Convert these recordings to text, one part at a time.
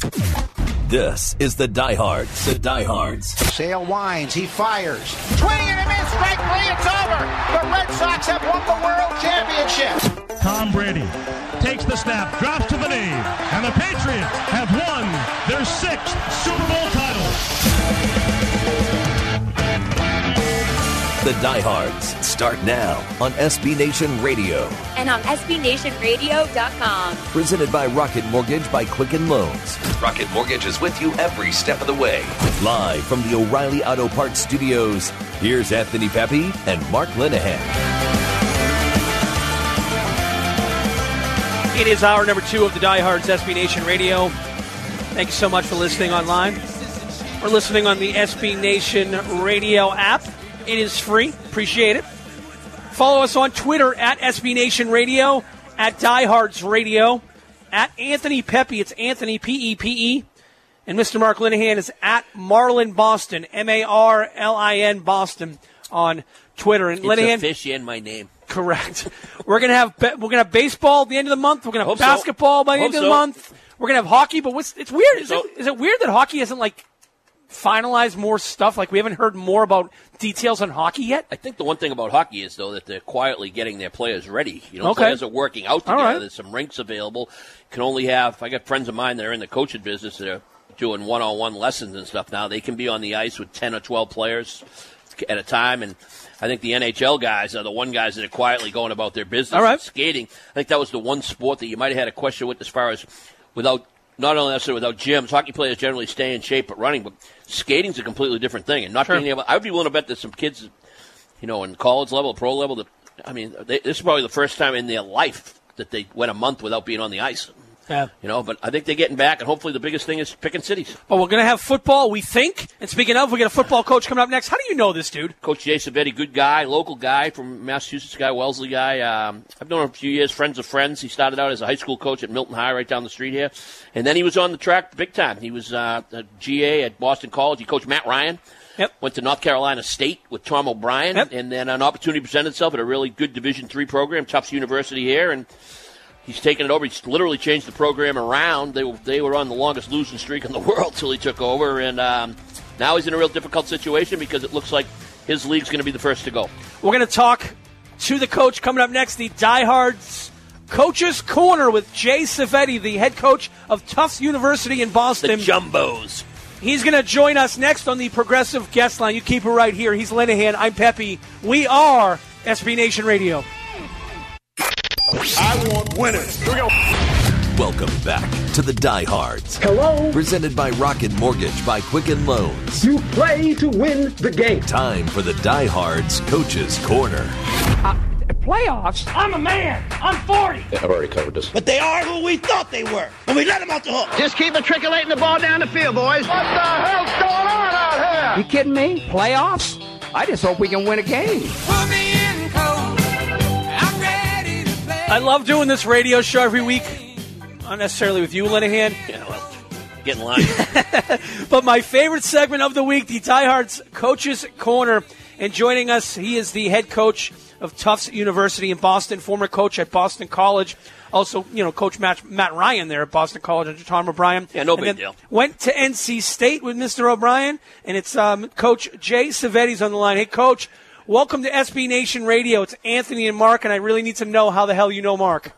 This is the Diehards. The Diehards. Sale winds. He fires. Swing and a miss. Strike three. It's over. The Red Sox have won the World Championship. Tom Brady takes the snap, drops to the knee, and the Patriots have won their 6th Super Bowl title. The Diehards start now on SB Nation Radio. And on SBNationRadio.com. Presented by Rocket Mortgage by Quicken Loans. Rocket Mortgage is with you every step of the way. Live from the O'Reilly Auto Parts Studios, here's Anthony Pepe and Mark Linehan. It is hour number 2 of the Diehards SB Nation Radio. Thank you so much for listening online. We're listening on the SB Nation Radio app. It is free. Appreciate it. Follow us on Twitter at SB Nation Radio, at Diehards Radio, at Anthony Pepe. It's Anthony Pepe. And Mr. Mark Linehan is at Marlin Boston, Marlin Boston on Twitter. And it's Linehan, a fish in my name. Correct. We're gonna have baseball at the end of the month. We're gonna have basketball by the end of the month. We're gonna have hockey. But it's weird. Is it weird that hockey hasn't finalized more stuff? We haven't heard more about details on hockey yet? I think the one thing about hockey is, though, that they're quietly getting their players ready. Okay. Players are working out together. Right. There's some rinks available. Can only have, I got friends of mine that are in the coaching business that are doing one-on-one lessons and stuff now. They can be on the ice with 10 or 12 players at a time, and I think the NHL guys are the one guys that are quietly going about their business. All right. Skating, I think that was the one sport that you might have had a question with as far as without, not only necessarily without gyms, hockey players generally stay in shape but running, but skating's a completely different thing. And not being able, I would be willing to bet that some kids, in college level, pro level, this is probably the first time in their life that they went a month without being on the ice. Yeah. But I think they're getting back, and hopefully the biggest thing is picking cities. Well, we're going to have football, we think. And speaking of, we got a football coach coming up next. How do you know this dude? Coach Jay Savetti, good guy, local guy from Massachusetts, Wellesley guy. I've known him a few years, friends of friends. He started out as a high school coach at Milton High right down the street here. And then he was on the track big time. He was a GA at Boston College. He coached Matt Ryan. Yep. Went to North Carolina State with Tom O'Brien. Yep. And then an opportunity presented itself at a really good Division III program, Tufts University here. And he's taken it over. He's literally changed the program around. They were on the longest losing streak in the world till he took over. And now he's in a real difficult situation because it looks like his league's going to be the first to go. We're going to talk to the coach coming up next, the Diehards Coach's Corner with Jay Savetti, the head coach of Tufts University in Boston. The Jumbos. He's going to join us next on the Progressive Guest Line. You keep it right here. He's Linehan. I'm Pepe. We are SB Nation Radio. I want winners. Here we go. Welcome back to the Diehards. Hello. Presented by Rocket Mortgage by Quicken Loans. You play to win the game. Time for the Diehards Coach's Corner. Playoffs? I'm a man. I'm 40. I've already covered this. But they are who we thought they were when we let them off the hook. Just keep matriculating the ball down the field, boys. What the hell's going on out here? You kidding me? Playoffs? I just hope we can win a game. Put me in cold. I'm ready to play. I love doing this radio show every week. Not necessarily with you, Linehan. Yeah, well, get in line. But my favorite segment of the week, the Diehards Coach's Corner. And joining us, he is the head coach of Tufts University in Boston, former coach at Boston College. Also, Coach Matt Ryan there at Boston College under Tom O'Brien. Yeah, no big deal. Went to NC State with Mr. O'Brien, and it's Coach Jay Savetti's on the line. Hey, Coach, welcome to SB Nation Radio. It's Anthony and Mark, and I really need to know how the hell you know Mark.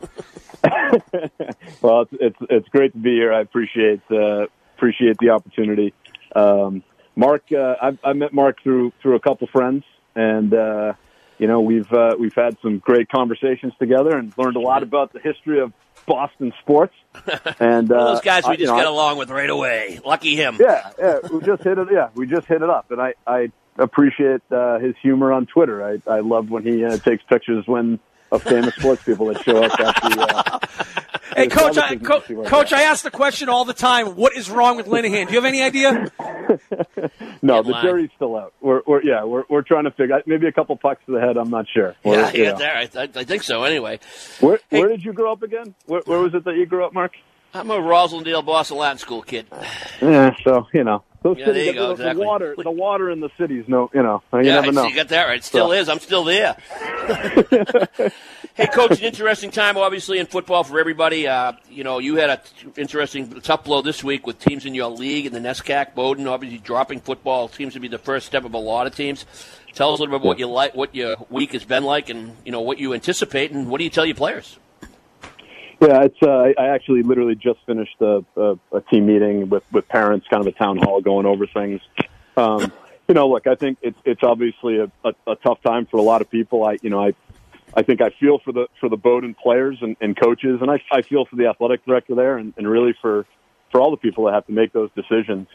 Well, it's great to be here. I appreciate the opportunity. Mark, I met Mark through a couple friends, and we've had some great conversations together and learned a lot about the history of Boston sports. And one of those guys we just got along with right away. Lucky him. Yeah, we just hit it. Yeah, we just hit it up, and I appreciate his humor on Twitter. I love when he takes pictures of famous sports people that show up at the. Hey, Coach, I ask the question all the time, what is wrong with Linehan? Do you have any idea? No, the jury's still out. We're trying to figure out maybe a couple pucks to the head. I'm not sure. There. I think so. Anyway, where did you grow up again? Where was it that you grew up, Mark? I'm a Roslindale Boston Latin School kid. Yeah, so Those Yeah, cities, there you go, the exactly. water in the cities. You Yeah, never know. you got that right. It still is. I'm still there. Hey, Coach, an interesting time, obviously, in football for everybody. You had a tough blow this week with teams in your league, and the NESCAC, Bowdoin, obviously dropping football seems to be the first step of a lot of teams. Tell us a little bit about what your week has been like, and what you anticipate, and what do you tell your players? Yeah, I actually literally just finished a team meeting with parents, kind of a town hall, going over things. Look, I think it's obviously a tough time for a lot of people. I think I feel for the Bowdoin players and coaches, and I feel for the athletic director there, and really for all the people that have to make those decisions.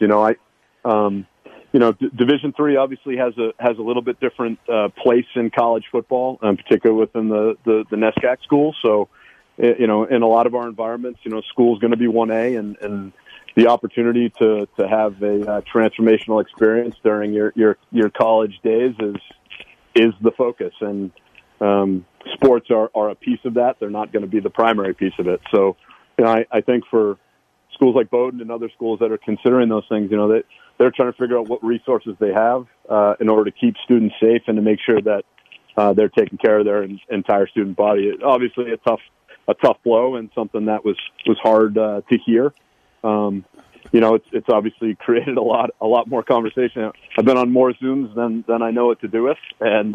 Division III obviously has a little bit different place in college football, particularly within the NESCAC schools. So, in a lot of our environments, school's going to be 1A, and the opportunity to have a transformational experience during your college days is the focus, and sports are a piece of that. They're not going to be the primary piece of it. So, I think for schools like Bowdoin and other schools that are considering those things, they're trying to figure out what resources they have in order to keep students safe and to make sure that they're taking care of their entire student body. Obviously, a tough blow and something that was hard to hear. It's obviously created a lot more conversation. I've been on more Zooms than I know what to do with, and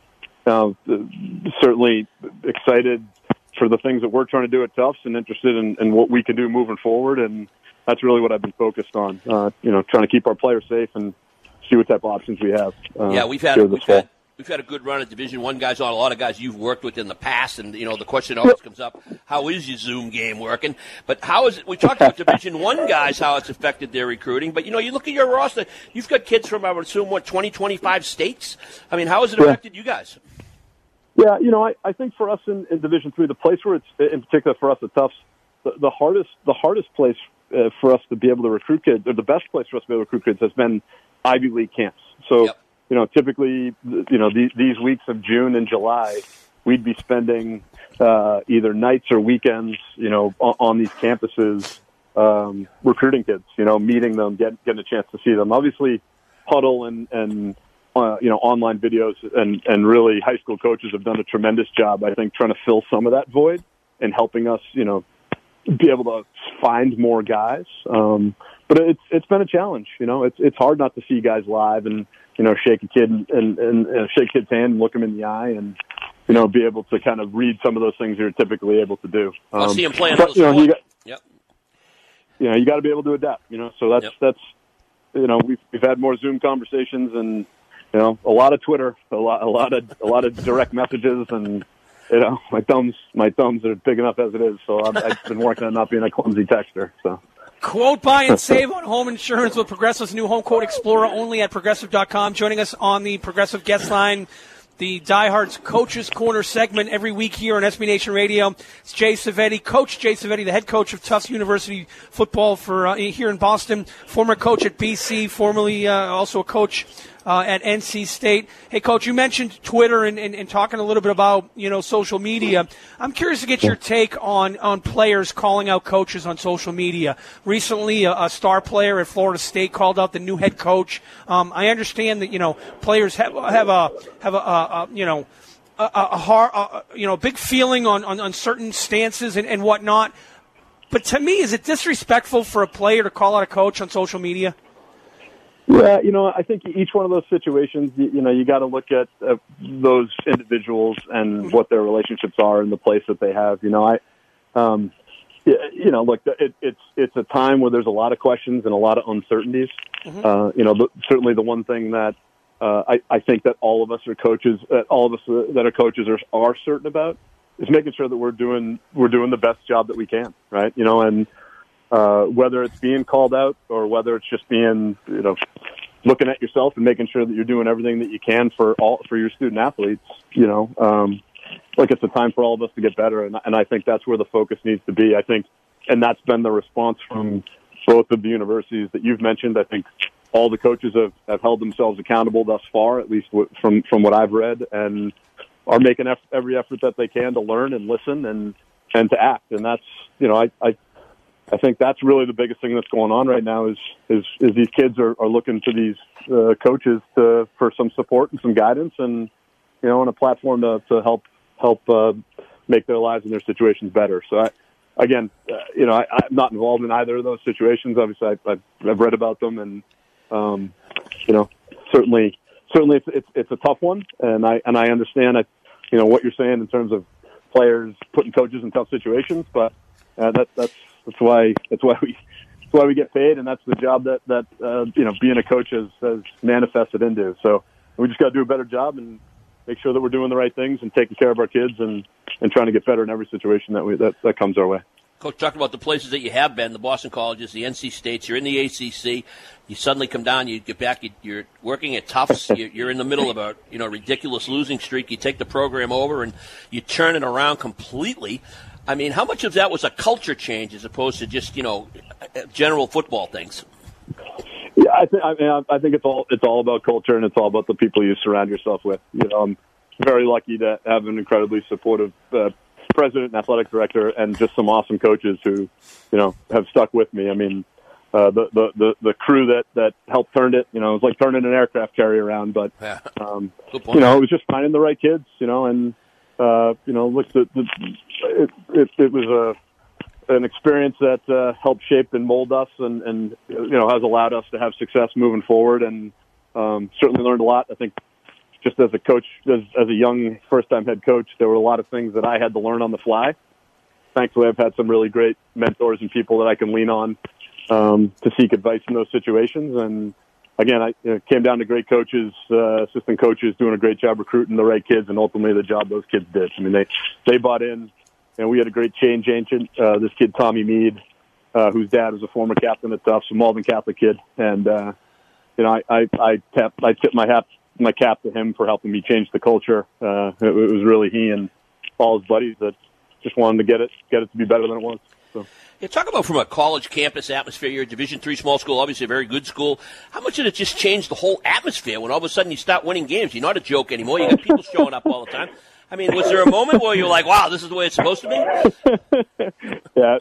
certainly excited for the things that we're trying to do at Tufts, and interested in what we can do moving forward. And that's really what I've been focused on. Trying to keep our players safe and see what type of options we have. We've had a good run at Division I guys on, a lot of guys you've worked with in the past, and the question always comes up, how is your Zoom game working? But how is it? We talked about Division I guys, how it's affected their recruiting, but you look at your roster, you've got kids from, I would assume, 20, 25 states. I mean, how has it affected you guys? Yeah, I think for us in Division III, the place where it's, in particular for us at Tufts, the hardest place for us to be able to recruit kids, or the best place for us to be able to recruit kids, has been Ivy League camps. So, typically, these weeks of June and July, we'd be spending either nights or weekends, on these campuses, recruiting kids, meeting them, getting a chance to see them. Obviously, Huddle and online videos and really high school coaches have done a tremendous job, I think, trying to fill some of that void and helping us, be able to find more guys. But it's been a challenge. It's hard not to see guys live and, shake a kid and shake a kid's hand and look him in the eye and, be able to kind of read some of those things you're typically able to do. I'll see him playing those sports. You got to be able to adapt, so that's we've had more Zoom conversations and, a lot of Twitter, a lot of direct messages, and my thumbs are big enough as it is. So I've been working on not being a clumsy texter. So. Quote, buy, and save on home insurance with Progressive's new Home Quote Explorer, only at Progressive.com. Joining us on the Progressive guest line, the Diehards Coaches Corner segment every week here on SB Nation Radio. It's Jay Savetti, Coach Jay Savetti, the head coach of Tufts University football for here in Boston, former coach at BC, formerly also a coach at NC State. Hey, Coach, you mentioned Twitter and talking a little bit about, social media. I'm curious to get your take on players calling out coaches on social media. Recently, a star player at Florida State called out the new head coach. I understand that, players have a big feeling on certain stances and whatnot. But to me, is it disrespectful for a player to call out a coach on social media? Yeah, I think each one of those situations, you got to look at those individuals and what their relationships are and the place that they have. Look, it's a time where there's a lot of questions and a lot of uncertainties. Mm-hmm. Certainly the one thing that I think that all of us that are coaches are certain about is making sure that we're doing the best job that we can, right? And whether it's being called out or whether it's just being, looking at yourself and making sure that you're doing everything that you can for your student athletes, like it's a time for all of us to get better. And I think that's where the focus needs to be. I think, and that's been the response from both of the universities that you've mentioned. I think all the coaches have held themselves accountable thus far, at least from what I've read, and are making every effort that they can to learn and listen and to act. And that's, I think that's really the biggest thing that's going on right now is these kids are looking to these coaches for some support and some guidance and, and a platform to help make their lives and their situations better. So I'm not involved in either of those situations. Obviously I've read about them and, certainly it's a tough one. And I understand what you're saying in terms of players putting coaches in tough situations, but that's why we get paid, and that's the job that being a coach has manifested into. So we just got to do a better job and make sure that we're doing the right things and taking care of our kids and trying to get better in every situation that comes our way. Coach, talk about the places that you have been, the Boston Colleges, the NC States. You're in the ACC. You suddenly come down, you get back, you're working at Tufts. You're in the middle of a ridiculous losing streak. You take the program over and you turn it around completely. I mean, how much of that was a culture change as opposed to just general football things? Yeah, I think it's all about culture, and it's all about the people you surround yourself with. I'm very lucky to have an incredibly supportive president and athletic director, and just some awesome coaches who have stuck with me. I mean, the crew that helped turn it, it was like turning an aircraft carrier around, but it was just finding the right kids, and. Look, it was an experience that helped shape and mold us, and has allowed us to have success moving forward, and certainly learned a lot. I think just as a coach, as a young first-time head coach, there were a lot of things that I had to learn on the fly. Thankfully, I've had some really great mentors and people that I can lean on to seek advice in those situations, and again, it came down to great coaches, assistant coaches doing a great job recruiting the right kids, and ultimately the job those kids did. I mean, they bought in, and we had a great change agent, this kid Tommy Mead, whose dad was a former captain at Tufts, a Malden Catholic kid, and I tip my cap to him for helping me change the culture. It was really he and all his buddies that just wanted to get it to be better than it was. So. Yeah, talk about from a college campus atmosphere. You're a Division III small school, obviously a very good school. How much did it just change the whole atmosphere when all of a sudden you start winning games? You're not a joke anymore. You got people showing up all the time. I mean, was there a moment where you're like, "Wow, this is the way it's supposed to be"? Yeah,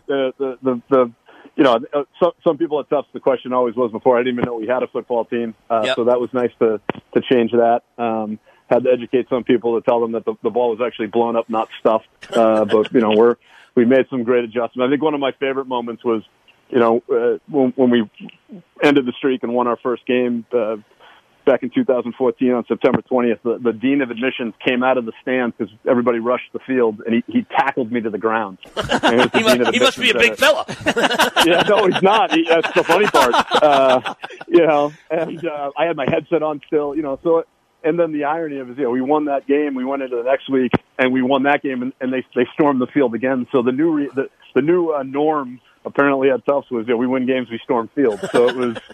some people at Tufts, the question always was before, I didn't even know we had a football team. So that was nice to change that. Had to educate some people to tell them that the ball was actually blown up, not stuffed. But we made some great adjustments. I think one of my favorite moments was, when we ended the streak and won our first game back in 2014 on September 20th. The dean of admissions came out of the stands because everybody rushed the field, and he tackled me to the ground. He must be a big fella. Yeah, no, he's not. That's the funny part. I had my headset on still, so. And then the irony of it is, we won that game. We went into the next week, and we won that game, and they stormed the field again. So the new norm apparently at Tufts was, we win games, we storm fields. So it was,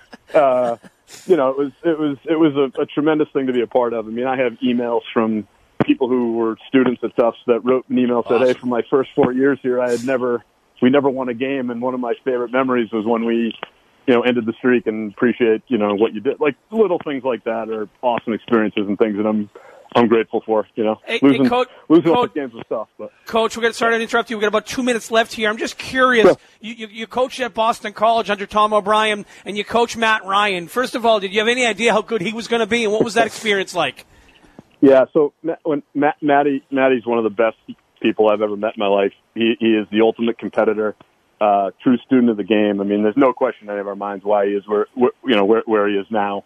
it was a tremendous thing to be a part of. I mean, I have emails from people who were students at Tufts that wrote an email said, "Hey, for my first 4 years here, we never won a game, and one of my favorite memories was when we." Ended the streak, and appreciate, what you did. Like little things like that are awesome experiences and things that I'm grateful for, losing Coach, games and stuff. But. Coach, we're going to start to interrupt you. We've got about 2 minutes left here. I'm just curious. Sure. You coached at Boston College under Tom O'Brien, and you coached Matt Ryan. First of all, did you have any idea how good he was going to be, and what was that experience like? Yeah, so when Matty's one of the best people I've ever met in my life. He is the ultimate competitor. True student of the game. I mean, there's no question in any of our minds why he is where he is now.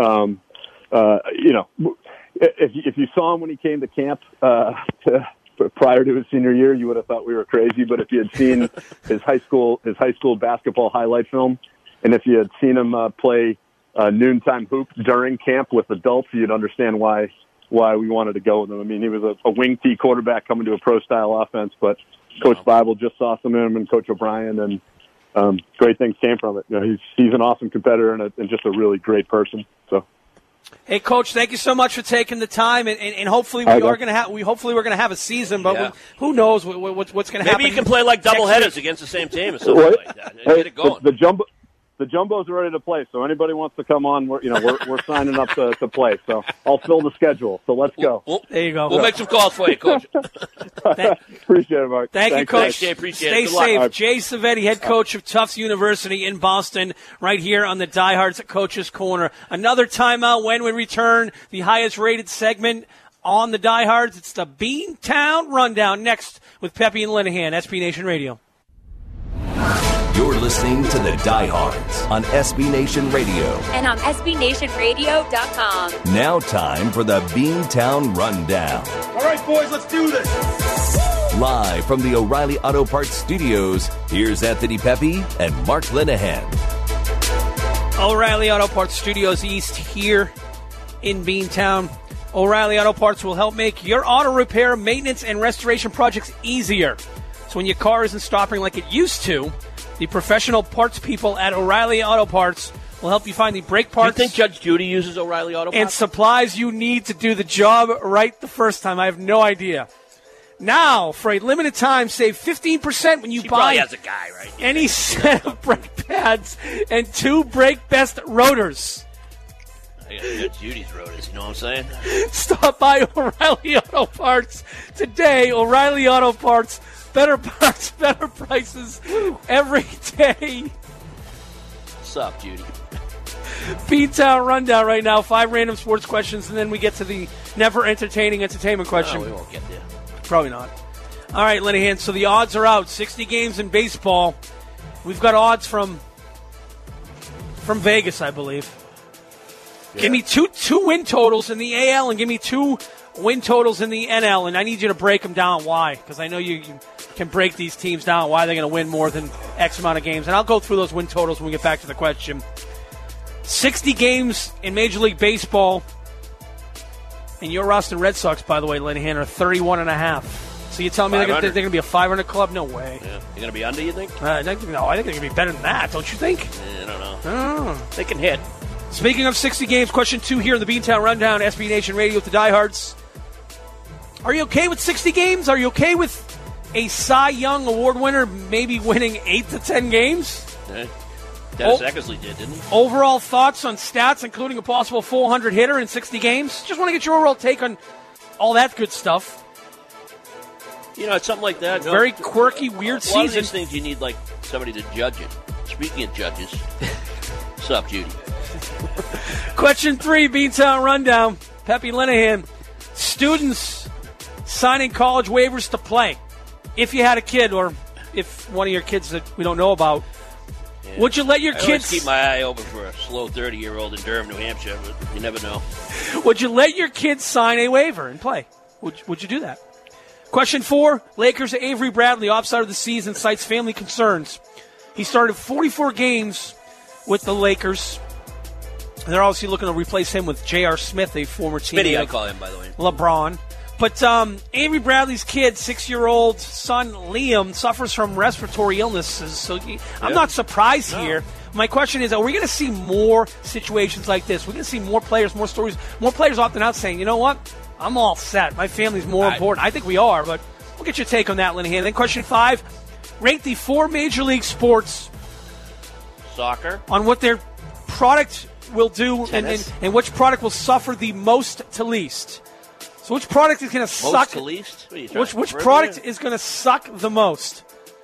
If you saw him when he came to camp prior to his senior year, you would have thought we were crazy. But if you had seen his high school basketball highlight film, and if you had seen him play noontime hoop during camp with adults, you'd understand why we wanted to go with him. I mean, he was a wing T quarterback coming to a pro style offense, but Coach Bible just saw some of him, and Coach O'Brien, and great things came from it. He's an awesome competitor and just a really great person. So, hey, Coach, thank you so much for taking the time, and hopefully we're going to have a season, but who knows what's going to happen. Maybe you can play like double headers against the same team or something like that. Get it going. The the Jumbos are ready to play. So anybody wants to come on, we're signing up to play. So I'll fill the schedule. So let's go. There you go. We'll make some calls for you, Coach. Appreciate it, Mark. Thank you, Coach. Thanks, Jay. Appreciate Stay it. Good safe. luck. Jay Savetti, head coach of Tufts University in Boston, right here on the Diehards Coach's Corner. Another timeout when we return. The highest-rated segment on the Diehards. It's the Beantown Rundown next with Pepe and Linehan, SB Nation Radio. You're listening to the Diehards on SB Nation Radio. And on SBNationRadio.com. Now time for the Beantown Rundown. All right, boys, let's do this. Live from the O'Reilly Auto Parts Studios, here's Anthony Pepe and Mark Linehan. O'Reilly Auto Parts Studios East here in Beantown. O'Reilly Auto Parts will help make your auto repair, maintenance, and restoration projects easier. So when your car isn't stopping like it used to, the professional parts people at O'Reilly Auto Parts will help you find the brake parts. Do you think Judge Judy uses O'Reilly Auto Parts? And supplies you need to do the job right the first time. I have no idea. Now, for a limited time, save 15% when you She buy probably has a guy, right? any set of brake pads and 2 Brake Best rotors. I got Judge Judy's rotors, you know what I'm saying? Stop by O'Reilly Auto Parts today. O'Reilly Auto Parts. Better parts, better prices every day. What's up, Judy? Beantown Rundown right now. 5 random sports questions, and then we get to the never entertaining entertainment question. No, we won't get there. Probably not. All right, Linehan, so the odds are out. 60 games in baseball. We've got odds from Vegas, I believe. Yeah. Give me two win totals in the AL and give me 2 win totals in the NL, and I need you to break them down. Why? Because I know you can break these teams down, why they're going to win more than X amount of games. And I'll go through those win totals when we get back to the question. 60 games in Major League Baseball, and your Boston Red Sox, by the way, Linehan, are 31.5. So you're telling me they're going to be a 500 club? No way. Yeah. You're going to be under, you think? No, I think they're going to be better than that, don't you think? I don't know. Oh. They can hit. Speaking of 60 games, question 2 here in the Beantown Rundown, SB Nation Radio with the Diehards. Are you okay with 60 games? Are you okay with a Cy Young Award winner maybe winning 8 to 10 games? Yeah. Dennis Eckersley did, didn't he? Overall thoughts on stats, including a possible 400 hitter in 60 games? Just want to get your overall take on all that good stuff. You know, it's something like that. Very quirky, weird season. A lot of these things you need, like, somebody to judge it. Speaking of judges, what's up, Judy? Question 3, Beantown Rundown. Pepe Linehan. Students signing college waivers to play. If you had a kid, or if one of your kids that we don't know about, would you let your I kids... always keep my eye open for a slow 30-year-old in Durham, New Hampshire, but you never know. Would you let your kids sign a waiver and play? Would you do that? Question 4, Lakers' Avery Bradley, offside of the season, cites family concerns. He started 44 games with the Lakers. And they're obviously looking to replace him with J.R. Smith, a former teammate. Smitty, I call him, by the way. LeBron. But Avery Bradley's kid, 6-year-old son Liam, suffers from respiratory illnesses. So I'm not surprised here. My question is, are we going to see more situations like this? We're going to see more players, more stories, more players opting out saying, you know what, I'm all set. My family's more important. I think we are, but we'll get your take on that, Linehan. Then question 5, rate the 4 major league sports. Soccer. On what their product will do and which product will suffer the most to least. So which product is going to suck? Most to least? Which product is going to suck the most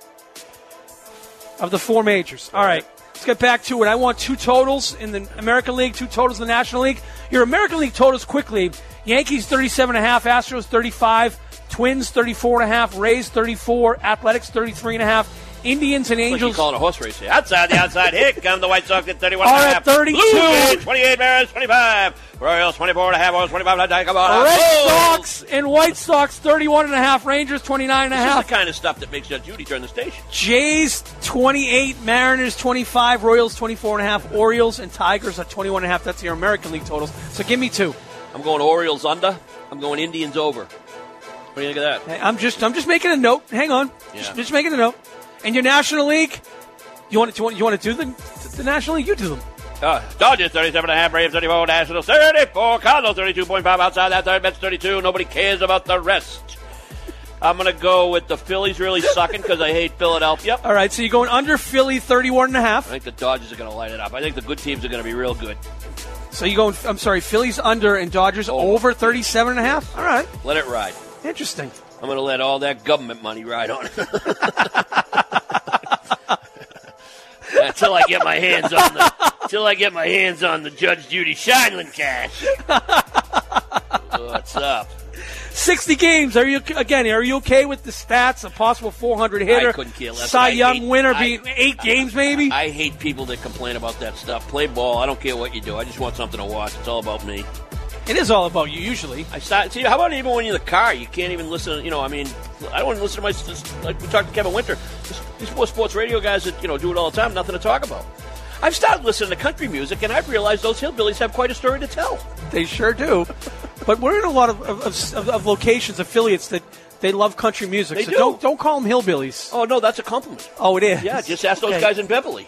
of the 4 majors? All right, let's get back to it. I want 2 totals in the American League, 2 totals in the National League. Your American League totals quickly. Yankees 37.5, Astros 35, Twins 34.5, Rays 34, Athletics 33.5. Indians and Angels. Like you call it a horse race here. Outside the outside. Here come the White Sox at 31.5. Are at 32. Blue Jays, 28, Mariners 25. Royals 24.5. Royals 25. Come on. Red Sox and White Sox 31.5. Rangers 29.5. This is the kind of stuff that makes Judge Judy turn the station. Jays 28, Mariners 25, Royals 24.5, Orioles and Tigers at 21.5. That's your American League totals. So give me 2. I'm going Orioles under. I'm going Indians over. What do you think of that? Hey, I'm just making a note. Hang on. Yeah. Just making a note. And your National League, you want to do the National League? You do them. Dodgers 37.5, Braves 34, Nationals 34, Cardinals 32.5 outside that third, Mets 32. Nobody cares about the rest. I'm going to go with the Phillies really sucking because I hate Philadelphia. All right, so you're going under Philly 31.5. I think the Dodgers are going to light it up. I think the good teams are going to be real good. So you're going, I'm sorry, Phillies under and Dodgers over 37.5? All right. Let it ride. Interesting. I'm going to let all that government money ride on it. Until I get my hands on the Judge Judy Scheindlin cash. What's up? 60 games. Are you okay with the stats? A possible 400 hitter. I couldn't care less. Cy Young winner being 8 games, maybe. I hate people that complain about that stuff. Play ball. I don't care what you do. I just want something to watch. It's all about me. It is all about you, usually. See, how about even when you're in the car? You can't even listen. I don't want to listen to like we talked to Kevin Winter. These four sports radio guys that do it all the time. Nothing to talk about. I've started listening to country music, and I've realized those hillbillies have quite a story to tell. They sure do. But we're in a lot of locations, affiliates that they love country music. They so do. Don't call them hillbillies. Oh no, that's a compliment. Oh, it is. Yeah, just ask those guys in Beverly.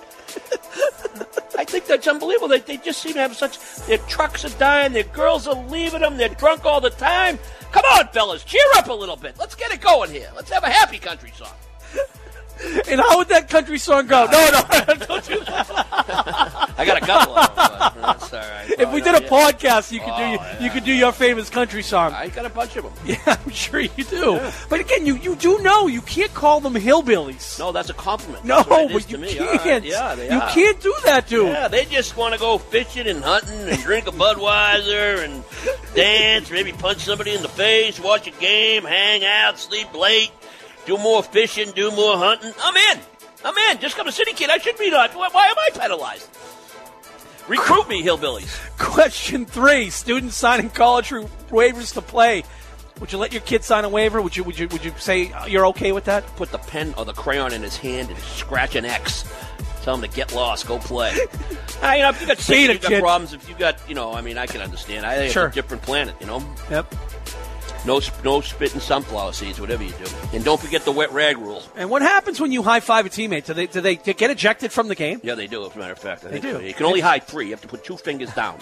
I think that's unbelievable. They just seem to have their trucks are dying, their girls are leaving them, they're drunk all the time. Come on, fellas, cheer up a little bit. Let's get it going here. Let's have a happy country song. And how would that country song go? No, don't do that. I got a couple of them, but that's all right. If we did a podcast, you could do your famous country song. I got a bunch of them. Yeah, I'm sure you do. Yeah. But again, you do know you can't call them hillbillies. No, that's a compliment. No, but you can't. Right. Yeah, they you are. Can't do that, dude. Yeah, they just want to go fishing and hunting and drink a Budweiser and dance, maybe punch somebody in the face, watch a game, hang out, sleep late. Do more fishing, do more hunting. I'm in. Just come to City Kid. I should be not. Why am I penalized? Recruit me, hillbillies. Question 3. Students signing college waivers to play. Would you let your kid sign a waiver? Would you say you're okay with that? Put the pen or the crayon in his hand and scratch an X. Tell him to get lost. Go play. If you got sick, you got problems. If you got, I can understand. I think it's a different planet, Yep. No spitting sunflower seeds, whatever you do. And don't forget the wet rag rule. And what happens when you high-five a teammate? Do they get ejected from the game? Yeah, they do, as a matter of fact. They do. So. You can only hide 3. You have to put 2 fingers down.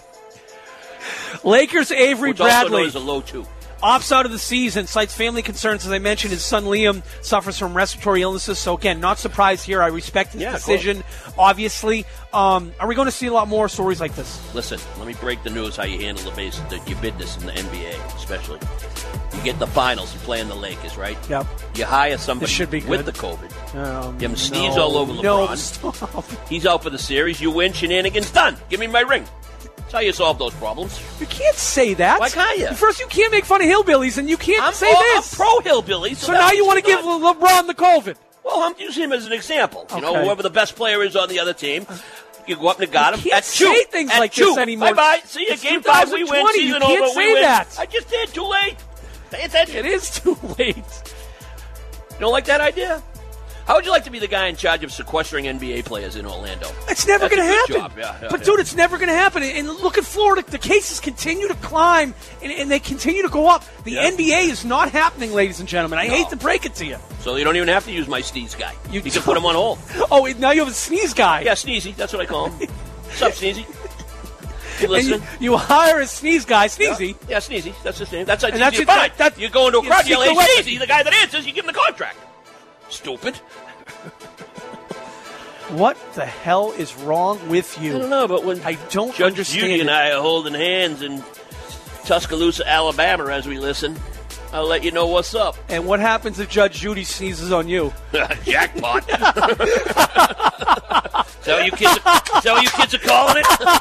Lakers' Avery Which Bradley. also known as a low 2. Opts out of the season, cites family concerns. As I mentioned, his son Liam suffers from respiratory illnesses. So, again, not surprised here. I respect his decision, obviously. Are we going to see a lot more stories like this? Listen, let me break the news how you handle your business in the NBA, especially. You get the finals, you play in the Lakers, right? Yep. You hire somebody should be good. with the COVID. Give him sneeze all over LeBron. No, stop. He's out for the series. You win, shenanigans done. Give me my ring. That's how you solve those problems. You can't say that. Why can't you? First, you can't make fun of hillbillies, and you can't say this. I'm pro-hillbillies. So now you want to give LeBron the COVID. Well, I'm using him as an example. Okay. Whoever the best player is on the other team, you go up and got him. You can't say things like this anymore. Bye-bye. See you. Game 5, we win. Season over, we win. You can't say that. I just did. Too late. Pay attention. It is too late. You don't like that idea? How would you like to be the guy in charge of sequestering NBA players in Orlando? It's never going to happen. Job. Yeah, dude, it's never going to happen. And look at Florida. The cases continue to climb, and they continue to go up. The NBA is not happening, ladies and gentlemen. I hate to break it to you. So you don't even have to use my sneeze guy. You can put him on hold. Oh, now you have a sneeze guy. Yeah, Sneezy. That's what I call him. What's up, Sneezy? You listen? You hire a sneeze guy, Sneezy. Yeah, Sneezy. That's his name. That's fine. You go into a crowd, you yell, hey, Sneezy, the guy that answers, you give him the contract. Stupid. What the hell is wrong with you? I don't know, but when I don't Judge understand Judy and I are holding hands in Tuscaloosa, Alabama, as we listen, I'll let you know what's up. And what happens if Judge Judy sneezes on you? Jackpot. Is that what you kids are calling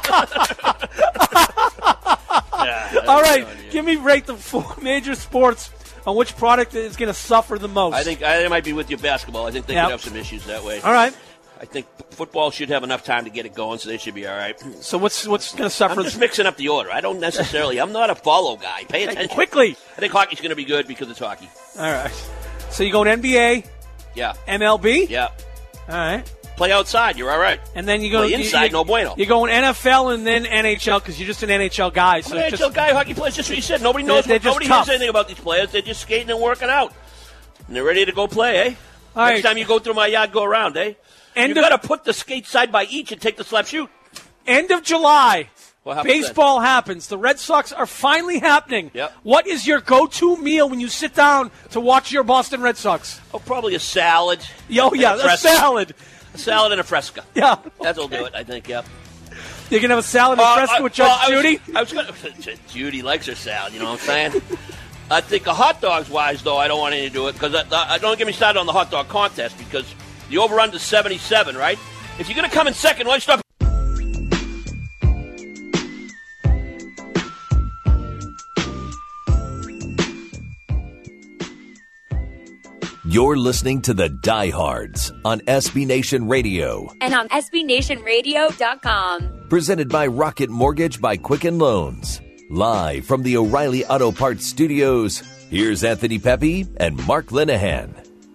it? All right, rate the 4 major sports on which product is going to suffer the most. I think I might be with you basketball. I think they could have some issues that way. All right. I think football should have enough time to get it going, so they should be all right. So what's going to suffer? I'm just mixing up the order. I don't necessarily. I'm not a follow guy. Pay attention. Quickly. I think hockey's going to be good because it's hockey. All right. So you going NBA? Yeah. MLB? Yeah. All right. Play outside. You're all right. And then you go inside. No bueno. You're going NFL and then NHL because you're just an NHL guy. So I'm an NHL guy. Hockey players. Just what you said. Nobody knows. Nobody knows anything about these players. They're just skating and working out, and they're ready to go play. Eh? All Next time you go through my yard, go around. Eh? You got to put the skates side by each and take the slap shoot. End of July. What happens Baseball happens. The Red Sox are finally happening. Yep. What is your go-to meal when you sit down to watch your Boston Red Sox? Oh, probably a salad. Oh, yeah, a salad. A salad and a Fresca. Yeah. That'll do it, I think, yep. You can have a salad and Fresca with Judge Judy? Judy likes her salad, you know what I'm saying? I think the hot dogs wise, though, I don't want any to do it because I don't get me started on the hot dog contest because the over-under is 77, right? If you're going to come in second, why don't you stop? You're listening to the Diehards on SB Nation Radio. And on SBNationRadio.com. Presented by Rocket Mortgage by Quicken Loans. Live from the O'Reilly Auto Parts Studios, here's Anthony Pepe and Mark Linehan.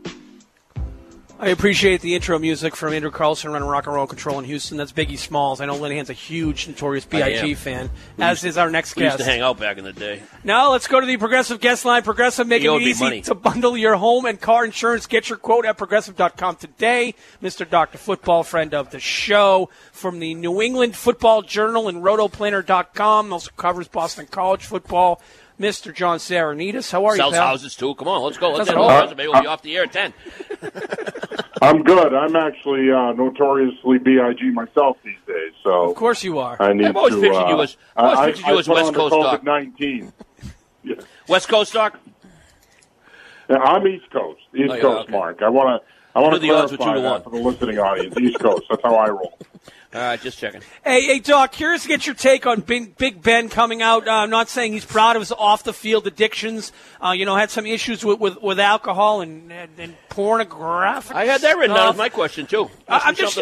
I appreciate the intro music from Andrew Carlson running Rock and Roll Control in Houston. That's Biggie Smalls. I know Linehan's a huge Notorious B.I.G. fan, as is our next We guest. used to hang out back in the day. Now let's go to the Progressive guest line. Progressive, making it easy to bundle your home and car insurance. Get your quote at Progressive.com today. Mr. Dr. Football, friend of the show, from the New England Football Journal and Rotoplanner.com. Also covers Boston College football. Mr. John Saranitas, how are you, Sells pal? houses, too. Come on, let's go. Let's Doesn't get matter. resume. We'll be off the air at 10. I'm good. I'm actually notoriously B.I.G. myself these days, so Of course you are. I need I've always to. pictured you as, I West put on Coast the doc. COVID-19. Yeah. West Coast doc? Yeah, I'm East Coast. East yeah, Coast, okay. Mark. I want to What are the odds with clarify 2-1? that for the listening audience. East Coast. That's how I roll. All right, just checking. Hey, Doc, curious to get your take on Big Ben coming out. I'm not saying he's proud of his off-the-field addictions. Had some issues with alcohol and pornographic. I had that written down stuff. as my question, too. I'm just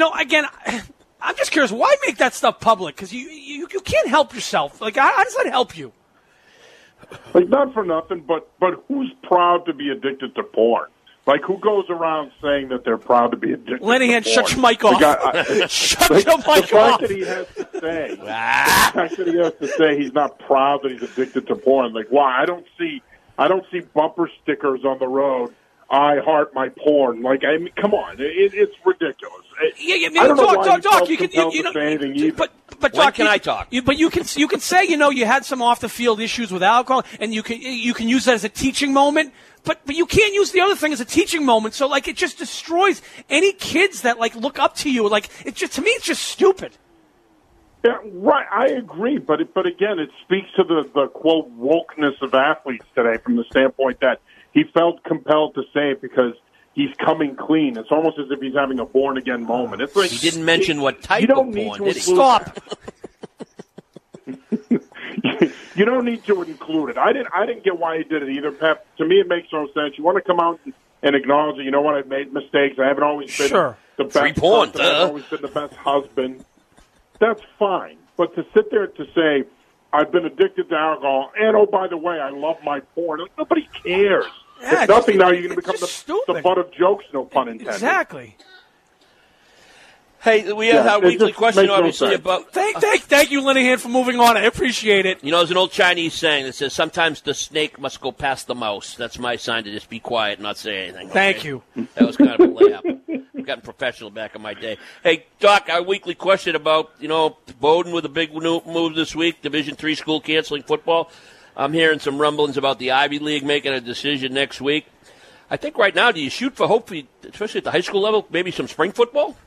curious. Why make that stuff public? Because you can't help yourself. Like, how does that help you? Like, not for nothing, but who's proud to be addicted to porn? Like, who goes around saying that they're proud to be addicted Linehan, to porn? shut your mic off. Shut your mic the off. fact that he has to say, the fact that he has to say he's not proud that he's addicted to porn. Like, why? I don't see bumper stickers on the road. I heart my porn. Like, I mean, come on, it's ridiculous. Yeah, I don't know why Doc, you can to say anything either. But When Doc, can I talk? But you can say you had some off the field issues with alcohol, and you can use that as a teaching moment. But you can't use the other thing as a teaching moment. So like it just destroys any kids that like look up to you. Like it just, to me, it's just stupid. Yeah, right. I agree, but again, it speaks to the quote wokeness of athletes today, from the standpoint that he felt compelled to say it because he's coming clean. It's almost as if he's having a born again moment. It's like He didn't mention what type you don't of need porn, to did he? Stop. You don't need to include it. I didn't get why he did it either, Pep. To me, it makes no sense. You want to come out and acknowledge that, you know what, I've made mistakes. I haven't always been the best Free porn, husband. I haven't always been the best husband. That's fine. But to sit there to say, I've been addicted to alcohol, and, oh, by the way, I love my porn, nobody cares. Yeah, if nothing, now you're going to become stupid. the butt of jokes, no pun intended. Exactly. Hey, we have our weekly question, obviously, about... Thank you, Linehan, for moving on. I appreciate it. You know, there's an old Chinese saying that says, sometimes the snake must go past the mouse. That's my sign to just be quiet and not say anything. Thank you. That was kind of a layup. I've gotten professional back in my day. Hey, Doc, our weekly question about, Bowdoin with a big move this week, Division III school canceling football. I'm hearing some rumblings about the Ivy League making a decision next week. I think right now, do you shoot for hopefully, especially at the high school level, maybe some spring football?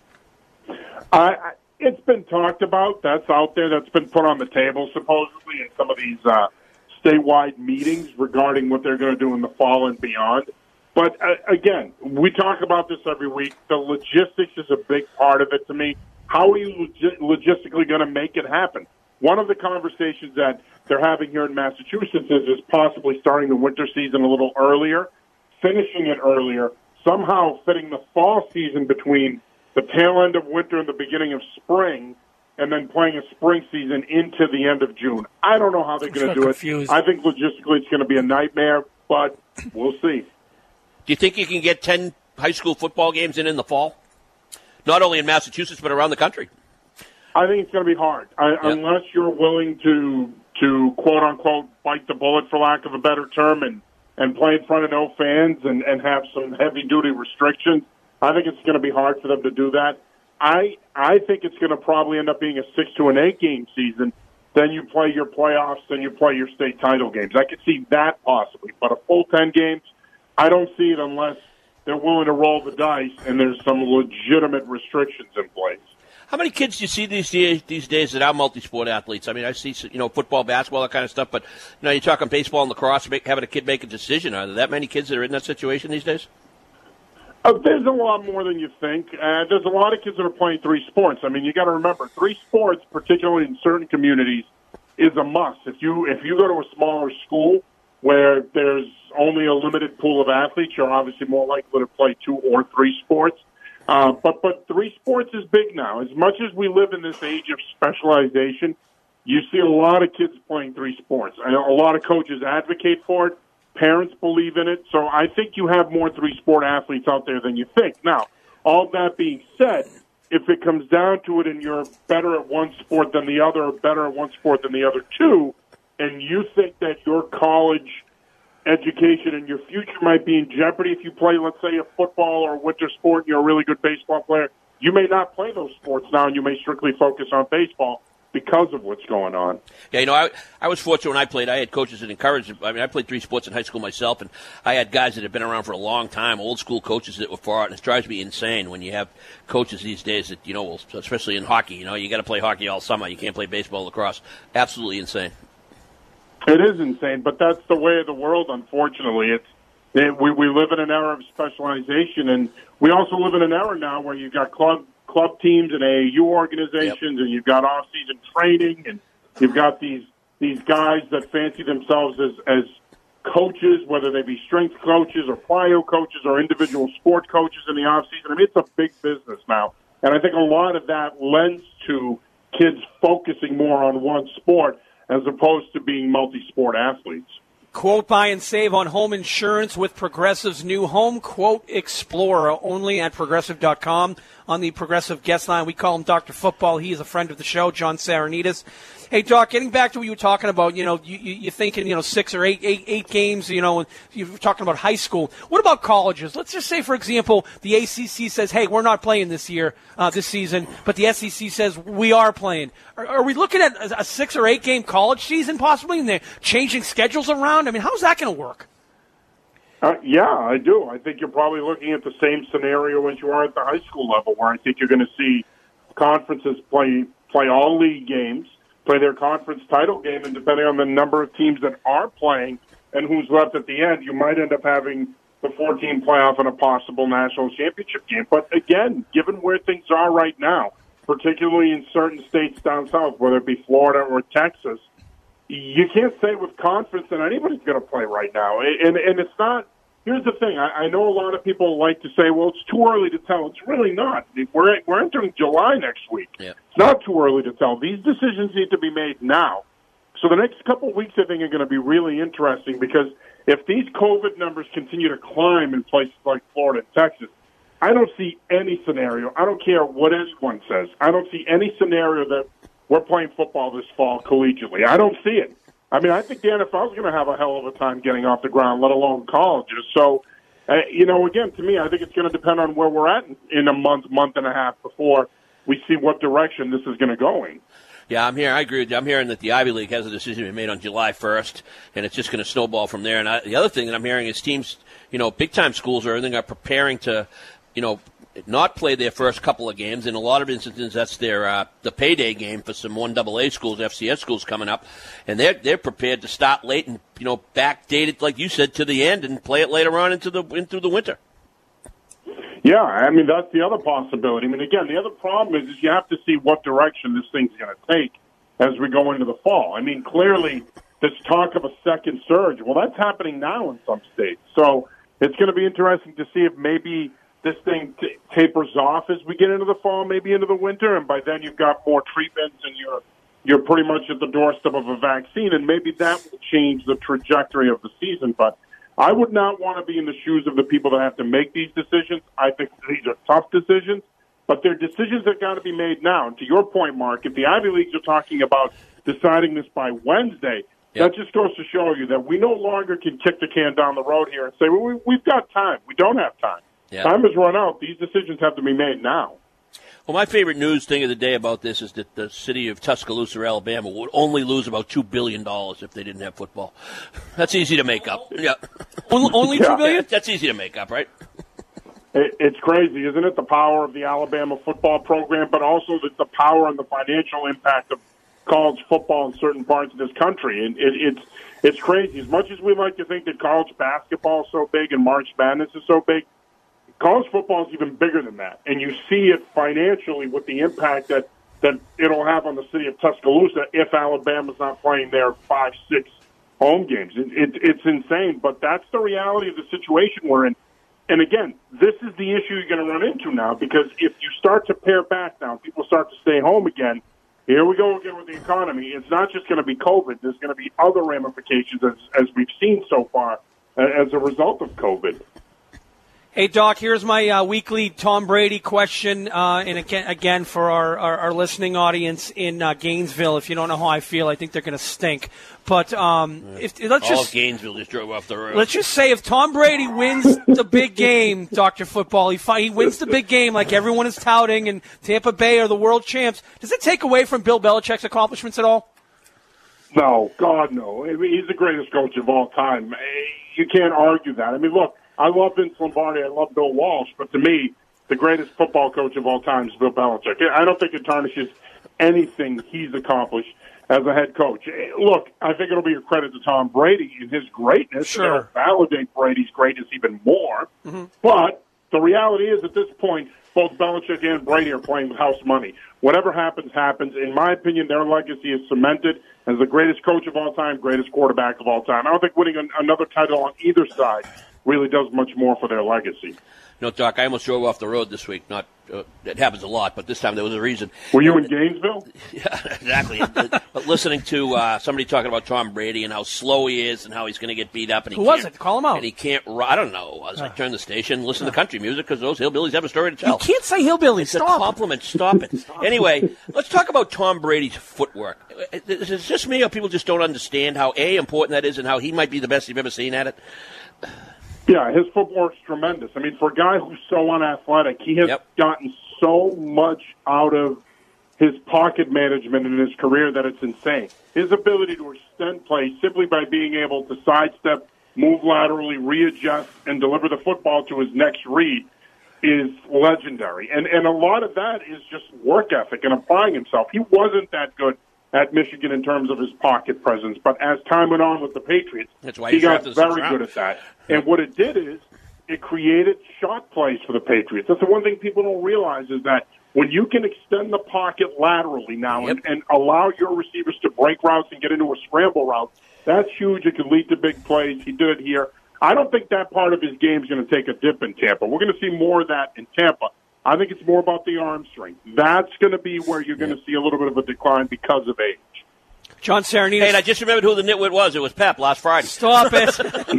It's been talked about. That's out there. That's been put on the table, supposedly, in some of these statewide meetings regarding what they're going to do in the fall and beyond. But, again, we talk about this every week. The logistics is a big part of it to me. How are you logistically going to make it happen? One of the conversations that they're having here in Massachusetts is possibly starting the winter season a little earlier, finishing it earlier, somehow fitting the fall season between the tail end of winter and the beginning of spring, and then playing a spring season into the end of June. I don't know how they're going to do it. I think logistically it's going to be a nightmare, but we'll see. Do you think you can get 10 high school football games in the fall? Not only in Massachusetts, but around the country? I think it's going to be hard. Unless you're willing to quote-unquote bite the bullet, for lack of a better term, and play in front of no fans and have some heavy-duty restrictions. I think it's going to be hard for them to do that. I think it's going to probably end up being a 6 to an 8 game season. Then you play your playoffs, then you play your state title games. I could see that possibly, but a full 10 games, I don't see it unless they're willing to roll the dice and there's some legitimate restrictions in place. How many kids do you see these days that are multi-sport athletes? I mean, I see, football, basketball, that kind of stuff, but, you're talking baseball and lacrosse, having a kid make a decision. Are there that many kids that are in that situation these days? There's a lot more than you think. There's a lot of kids that are playing 3 sports. I mean, you got to remember, 3 sports, particularly in certain communities, is a must. If you go to a smaller school where there's only a limited pool of athletes, you're obviously more likely to play 2 or 3 sports. But 3 sports is big now. As much as we live in this age of specialization, you see a lot of kids playing 3 sports. I know a lot of coaches advocate for it. Parents believe in it. So I think you have more 3-sport athletes out there than you think. Now, all that being said, if it comes down to it and you're better at one sport than the other, or better at one sport than the other 2, and you think that your college education and your future might be in jeopardy if you play, let's say, a football or a winter sport and you're a really good baseball player, you may not play those sports now and you may strictly focus on baseball because of what's going on. Yeah, I was fortunate when I played. I had coaches that encouraged. I mean, I played 3 sports in high school myself, and I had guys that had been around for a long time, old school coaches that were far out, and it drives me insane when you have coaches these days that, especially in hockey, you got to play hockey all summer. You can't play baseball, lacrosse. Absolutely insane. It is insane, but that's the way of the world, unfortunately. We live in an era of specialization, and we also live in an era now where you've got club teams and AAU organizations, and you've got off-season training, and you've got these guys that fancy themselves as coaches, whether they be strength coaches or plyo coaches or individual sport coaches in the off-season. I mean, it's a big business now, and I think a lot of that lends to kids focusing more on one sport as opposed to being multi-sport athletes. Quote, buy and save on home insurance with Progressive's new Home Quote Explorer, only at Progressive.com. On the Progressive guest line, we call him Dr. Football. He is a friend of the show, John Saranitas. Hey, Doc, getting back to what you were talking about, you're thinking, 6 or 8 games, you were talking about high school. What about colleges? Let's just say, for example, the ACC says, hey, we're not playing this season, but the SEC says we are playing. Are we looking at a 6 or 8 game college season possibly, and they're changing schedules around? I mean, how's that going to work? Yeah, I do. I think you're probably looking at the same scenario as you are at the high school level, where I think you're going to see conferences play all league games, play their conference title game, and depending on the number of teams that are playing and who's left at the end, you might end up having the 4-team playoff and a possible national championship game. But again, given where things are right now, particularly in certain states down south, whether it be Florida or Texas, you can't say with confidence that anybody's going to play right now. And it's not. Here's the thing. I know a lot of people like to say, well, it's too early to tell. It's really not. We're entering July next week. Yeah. It's not too early to tell. These decisions need to be made now. So the next couple of weeks, I think, are going to be really interesting because if these COVID numbers continue to climb in places like Florida and Texas, I don't see any scenario. I don't care what anyone says. I don't see any scenario that we're playing football this fall collegiately. I don't see it. I mean, I think the NFL is going to have a hell of a time getting off the ground, let alone colleges. So, again, to me, I think it's going to depend on where we're at in a month and a half before we see what direction this is going to go in. Yeah, I agree with you. I'm hearing that the Ivy League has a decision to be made on July 1st, and it's just going to snowball from there. And the other thing that I'm hearing is teams, big-time schools or everything are preparing to, not play their first couple of games. In a lot of instances, that's their the payday game for some 1AA schools, FCS schools coming up, and they're prepared to start late and backdate it, like you said, to the end and play it later on into the winter. Yeah, I mean that's the other possibility. I mean, again, the other problem is you have to see what direction this thing's going to take as we go into the fall. I mean, clearly, this talk of a second surge, well, that's happening now in some states. So it's going to be interesting to see if maybe this thing tapers off as we get into the fall, maybe into the winter, and by then you've got more treatments and you're pretty much at the doorstep of a vaccine, and maybe that will change the trajectory of the season. But I would not want to be in the shoes of the people that have to make these decisions. I think these are tough decisions, but they're decisions that got to be made now. And to your point, Mark, if the Ivy Leagues are talking about deciding this by Wednesday, that just goes to show you that we no longer can kick the can down the road here and say, well, we've got time. We don't have time. Yeah. Time has run out. These decisions have to be made now. Well, my favorite news thing of the day about this is that the city of Tuscaloosa, Alabama, would only lose about $2 billion if they didn't have football. That's easy to make up. Yeah. Only $2 billion? That's easy to make up, right? It's crazy, isn't it? The power of the Alabama football program, but also the power and the financial impact of college football in certain parts of this country. And it's crazy. As much as we like to think that college basketball is so big and March Madness is so big, college football is even bigger than that. And you see it financially with the impact that it'll have on the city of Tuscaloosa if Alabama's not playing their 5-6 home games. It's insane, but that's the reality of the situation we're in. And again, this is the issue you're going to run into now, because if you start to pare back now, people start to stay home again, here we go again with the economy. It's not just going to be COVID. There's going to be other ramifications, as we've seen so far, as a result of COVID. Hey, Doc, here's my weekly Tom Brady question, and again for our listening audience in Gainesville. If you don't know how I feel, I think they're going to stink. But let's all of Gainesville just drove off the road. Let's just say if Tom Brady wins the big game, Dr. Football, he wins the big game like everyone is touting, and Tampa Bay are the world champs, does it take away from Bill Belichick's accomplishments at all? No, God, no. I mean, he's the greatest coach of all time. You can't argue that. I mean, look, I love Vince Lombardi. I love Bill Walsh. But to me, the greatest football coach of all time is Bill Belichick. I don't think it tarnishes anything he's accomplished as a head coach. Look, I think it'll be a credit to Tom Brady in his greatness. Sure. It'll validate Brady's greatness even more. Mm-hmm. But the reality is, at this point, both Belichick and Brady are playing with house money. Whatever happens, happens. In my opinion, their legacy is cemented as the greatest coach of all time, greatest quarterback of all time. I don't think winning another title on either side really does much more for their legacy. No, Doc, I almost drove off the road this week. It happens a lot, but this time there was a reason. Were you in Gainesville? Yeah, exactly. But listening to somebody talking about Tom Brady and how slow he is and how he's going to get beat up. And who was it? Call him out. And he can't. I don't know. I turn the station, listen to country music because those hillbillies have a story to tell. You can't say hillbillies. It's a compliment. Stop it. Anyway, let's talk about Tom Brady's footwork. Is it just me, or people just don't understand how important that is and how he might be the best you've ever seen at it? Yeah, his footwork's tremendous. I mean, for a guy who's so unathletic, he has gotten so much out of his pocket management in his career that it's insane. His ability to extend play simply by being able to sidestep, move laterally, readjust, and deliver the football to his next read is legendary. And a lot of that is just work ethic and applying himself. He wasn't that good at Michigan in terms of his pocket presence, but as time went on with the Patriots, he got very good at that. And what it did is it created shot plays for the Patriots. That's the one thing people don't realize is that when you can extend the pocket laterally now and allow your receivers to break routes and get into a scramble route, that's huge. It can lead to big plays. He did it here. I don't think that part of his game is going to take a dip in Tampa. We're going to see more of that in Tampa. I think it's more about the arm strength. That's going to be where you're going to see a little bit of a decline because of age. John Saranitas. Hey, and I just remembered who the nitwit was. It was Pep last Friday. Stop it.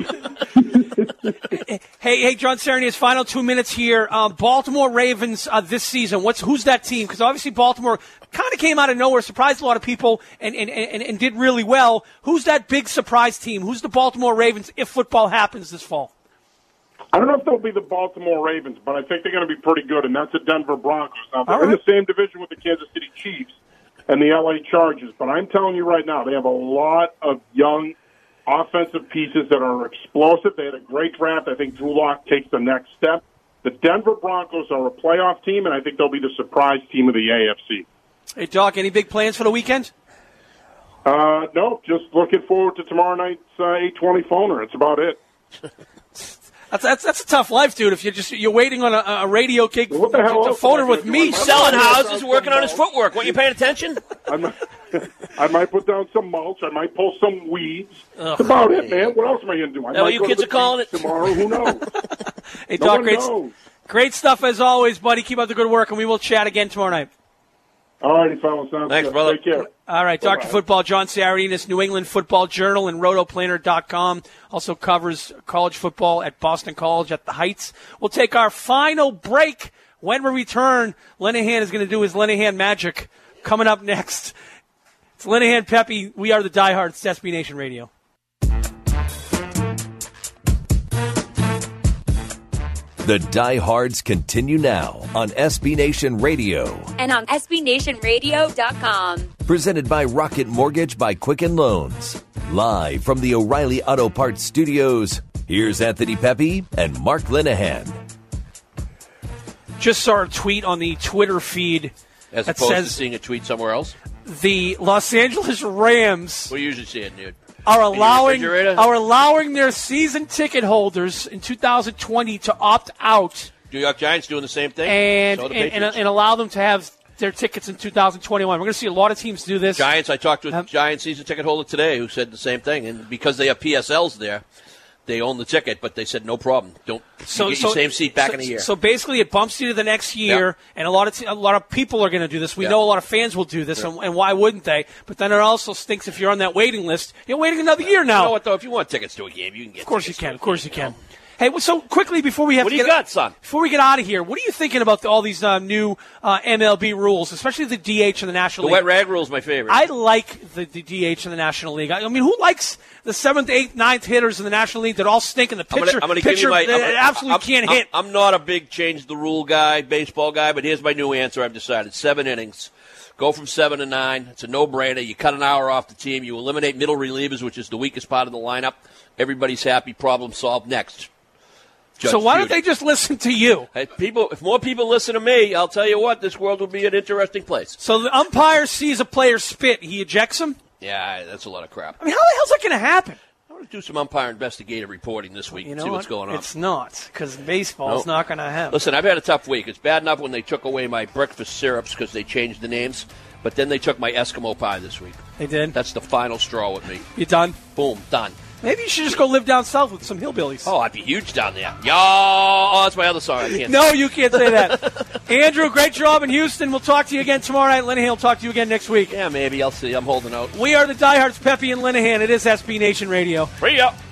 Hey, John Saranitas, final 2 minutes here. Baltimore Ravens this season. Who's that team? Because obviously Baltimore kind of came out of nowhere, surprised a lot of people, and did really well. Who's that big surprise team? Who's the Baltimore Ravens if football happens this fall? I don't know if they'll be the Baltimore Ravens, but I think they're going to be pretty good, and that's the Denver Broncos. Now, they're in the same division with the Kansas City Chiefs and the L.A. Chargers, but I'm telling you right now, they have a lot of young offensive pieces that are explosive. They had a great draft. I think Drew Lock takes the next step. The Denver Broncos are a playoff team, and I think they'll be the surprise team of the AFC. Hey, Doc, any big plans for the weekend? No, just looking forward to tomorrow night's 820 phoner. It's about it. That's a tough life, dude. If you're waiting on a radio gig to phone her with me, selling houses, working on his footwork. Weren't you paying attention? I might put down some mulch. I might pull some weeds. That's about it, man. What else am I going to do? Well, you kids are calling it tomorrow. Who knows? Hey, Doc, great stuff as always, buddy. Keep up the good work, and we will chat again tomorrow night. All righty, fellas. Thanks, brother. Take care. All right, Bye-bye. Dr. Football, John Saradinas, New England Football Journal and rotoplaner.com. Also covers college football at Boston College at the Heights. We'll take our final break. When we return, Linehan is going to do his Linehan magic. Coming up next, it's Linehan Pepe. We are the diehards, SB Nation Radio. The Diehards continue now on SB Nation Radio. And on SBNationRadio.com. Presented by Rocket Mortgage by Quicken Loans. Live from the O'Reilly Auto Parts Studios, here's Anthony Pepe and Mark Linehan. Just saw a tweet on the Twitter feed As that opposed says to seeing a tweet somewhere else? the Los Angeles Rams We usually see it, dude. are In your refrigerator? allowing their season ticket holders in 2020 to opt out New York Giants doing the same thing. and So the and, Patriots. and allow them to have their tickets in 2021. We're going to see a lot of teams do this. Giants, I talked to a Giants season ticket holder today who said the same thing. And because they have PSLs there, they own the ticket, but they said no problem. Don't you get your same seat back in a year. So basically, it bumps you to the next year, and a lot of people are going to do this. We know a lot of fans will do this, and why wouldn't they? But then it also stinks if you're on that waiting list. You're waiting another year now. You know what, though? If you want tickets to a game, you can get Of course you tickets can. to a Of course you game, can. Hey, so quickly before we have What to do you got, son? Before we get out of here, what are you thinking about all these new MLB rules, especially the DH in the National The League? wet rag rule is my favorite. I like the DH in the National League. I mean, who likes the 7th, 8th, 9th hitters in the National League that all stink in the pitcher? I'm gonna give you my. Absolutely can't hit. I'm not a big change the rule guy, baseball guy, but here's my new answer. I've decided 7 innings. Go from 7 to 9. It's a no-brainer. You cut an hour off the team. You eliminate middle relievers, which is the weakest part of the lineup. Everybody's happy. Problem solved. Next. Judge So why don't Judy. they just listen to you? Hey, if more people listen to me, I'll tell you what, this world will be an interesting place. So the umpire sees a player spit, he ejects him? Yeah, that's a lot of crap. I mean, how the hell's that going to happen? I'm going to do some umpire investigative reporting this week and see what's going on. It's not, because baseball's not going to happen. Listen, I've had a tough week. It's bad enough when they took away my breakfast syrups because they changed the names, but then they took my Eskimo pie this week. They did? That's the final straw with me. You done? Boom, done. Maybe you should just go live down south with some hillbillies. Oh, I'd be huge down there. Oh, that's my other song. I can't No, you can't say that. Andrew, great job in Houston. We'll talk to you again tomorrow night. Linehan will talk to you again next week. Yeah, maybe. I'll see. I'm holding out. We are the Diehards, Pepe and Linehan. It is SB Nation Radio. Free up.